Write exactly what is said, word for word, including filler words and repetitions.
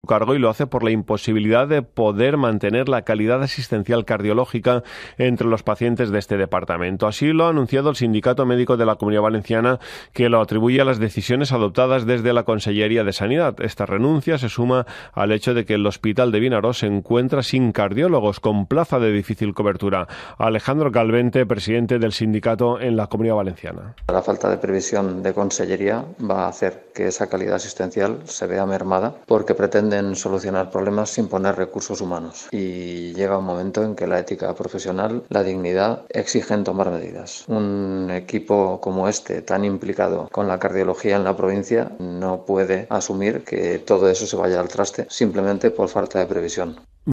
cargo y lo hace por la imposibilidad de poder mantener la calidad asistencial cardiológica entre los pacientes de este departamento. Así lo ha anunciado el Sindicato Médico de la Comunidad Valenciana, que lo atribuye a las decisiones adoptadas desde la Consellería de Sanidad. Esta renuncia se suma al hecho de que el Hospital de Vinaròs se encuentra sin cardiólogos, con plaza de difícil cobertura. Alejandro Calvente, presidente del sindicato en la Comunidad Valenciana. La falta de previsión de Consellería va a hacer que esa calidad asistencial se vea mermada porque pretenden solucionar problemas sin poner recursos humanos. Y llega un momento en que la ética profesional, la dignidad, exigen tomar medidas. Un equipo como este, tan implicado con la cardiología en la provincia, no puede asumir que todo eso se vaya al traste simplemente por falta de previsión.